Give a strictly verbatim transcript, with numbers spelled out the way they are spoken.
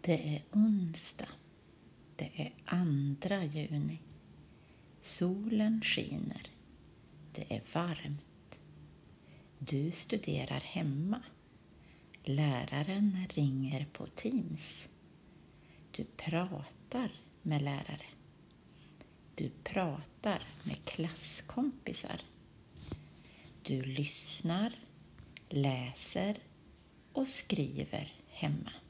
Det är onsdag. Det är andra juni. Solen skiner. Det är varmt. Du studerar hemma. Läraren ringer på Teams. Du pratar med lärare. Du pratar med klasskompisar. Du lyssnar, läser och skriver hemma.